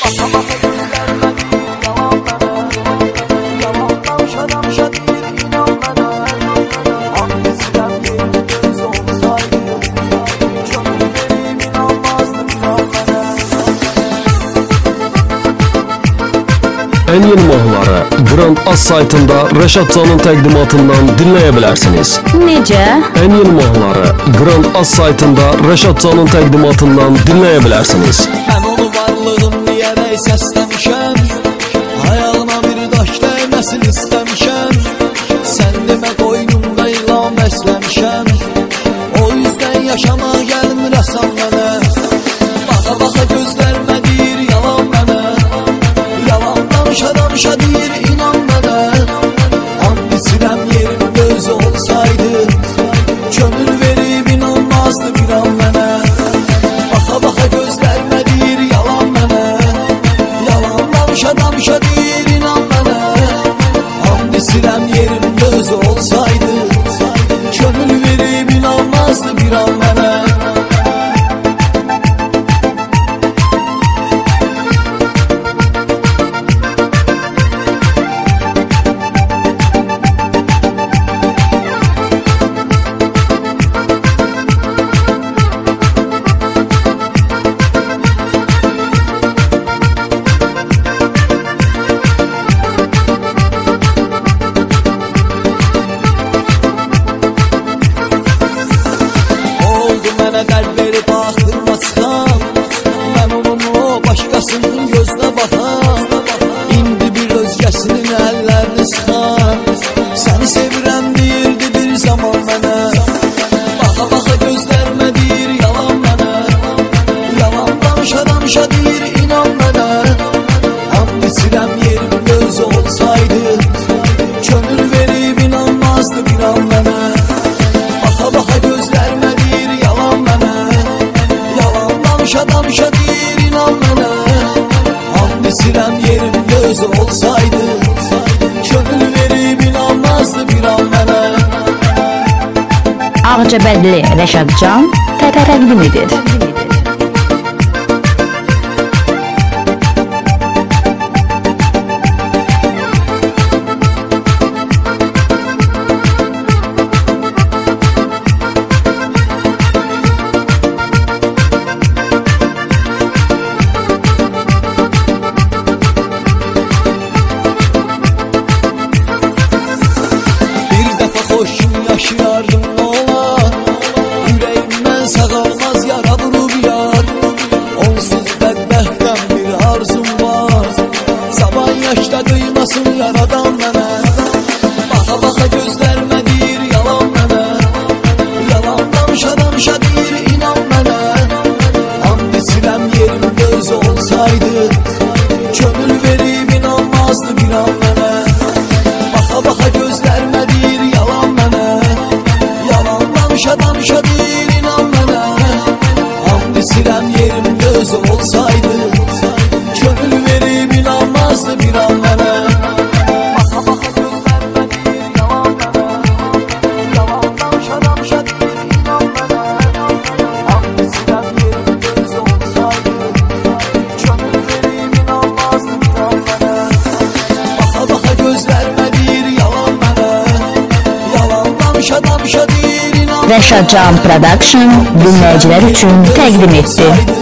En yeni mahnıları Grand Az saytında Rəşad Can'ın təqdimatından dinləyə bilərsiniz. Necə? En yeni mahnıları Grand Az saytında Rəşad Can'ın təqdimatından dinləyə bilərsiniz. Mən onu varlığım deyərək səsləmişəm, hayalıma bir daş dəyməsin istəmişəm. Sən demə qoynumda ilan bəsləmişəm, o yüzdən yaşamaq gəlmirəsən mənə. Baxa-baxa gözlərimə deyir yalan mənə, yalan danışa deyir inan mənə. And içirəm yerim gözü olsaydı, kömür verib inanmazdı bir an mənə. Baxa-baxa gözlərimə deyir yalan mənə, yalan danışa deyir inan mənə. And içirəm yerim gözü olsaydı, kömür verib inanmazdı bir an mənə. Mənə qəlb verib axırma çıxan, mən onun o başqasının gözünə baxan, indi bir özgəsinin əllərini sıxan. Səni sevirəm deyirdi bir zaman mənə, baxa-baxa gözlərimə deyir yalan mənə, yalan danışa deyir inan mənə. And içirəm yerim gözü olsaydı, kömür verib inanmazdı bir an mənə. Baxa-baxa gözlərimə deyir yalan mənə, yalan danışa deyir inan mənə. And içirəm yerim gözü olsaydı, kömür verib inanmazdı bir an mənə. Ağcabədli Rəşad Can təqdim edir. Xoşum yaşayardım olar, ürəyimdən sağalmaz yara vurub yar. Onsuz bədbəxtdən bir arzum var, zaman yaşda duymasın yaradan mənə. Baxa-baxa gözlərimə deyir yalan mənə, yalan danışa deyir inan mənə. And içirəm yerim gözü olsaydı, kömür verib inanmazdı bir an mənə. Baxa-baxa gözlərimə deyir yalan mənə, yalan danışa deyir inan mənə. And içirəm yerim gözü olsaydı, kömür verib inanmazdı bir an mənə. Baxa-baxa gözlərimə deyir yalan mənə, yalan danışa deyir inan mənə. And içirəm yerim gözü olsaydı, kömür verib inanmazdı bir an mənə. Baxa-baxa gözlərimə Rəşad Can Production dinləyicilər üçün təqdim etdi.